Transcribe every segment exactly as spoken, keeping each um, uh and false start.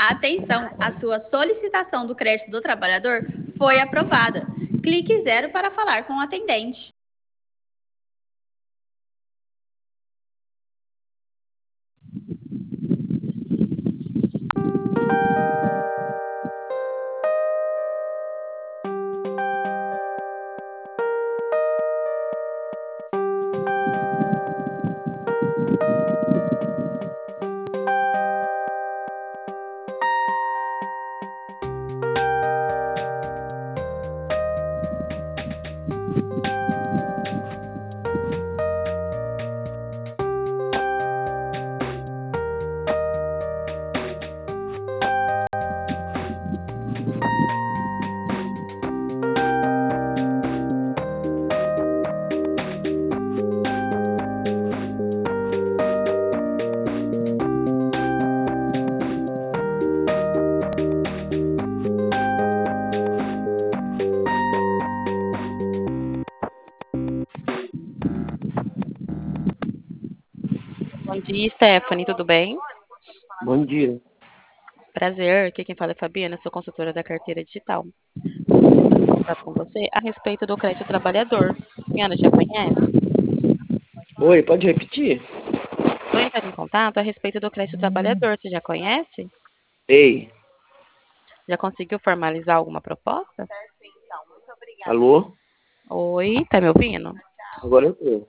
Atenção, a sua solicitação do crédito do trabalhador foi aprovada. Clique zero para falar com o atendente. Bom dia, Stephanie, tudo bem? Bom dia. Prazer, aqui quem fala é Fabiana, sou consultora da carteira digital. Estou entrando em contato com você a respeito do crédito trabalhador. A senhora já conhece? Oi, pode repetir? Estou entrando em contato a respeito do crédito trabalhador. Você já conhece? Ei, Já conseguiu formalizar alguma proposta? alô? Oi, tá me ouvindo? Agora eu tô.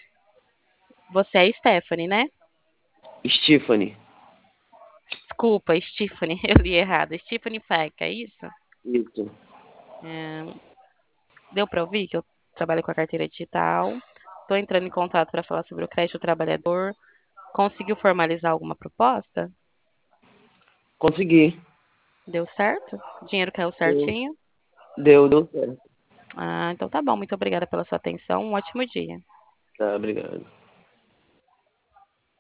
Você é Stephanie, né? Stephanie. Desculpa, Stephanie, eu li errado. Stephanie Peck, é isso? Isso. É, deu para ouvir que eu trabalho com a carteira digital. Estou entrando em contato para falar sobre o crédito trabalhador. Conseguiu formalizar alguma proposta? Consegui. Deu certo? O dinheiro caiu Deu, certinho? deu, deu certo. Ah, então tá bom. Muito obrigada pela sua atenção. Um ótimo dia. Tá, obrigado.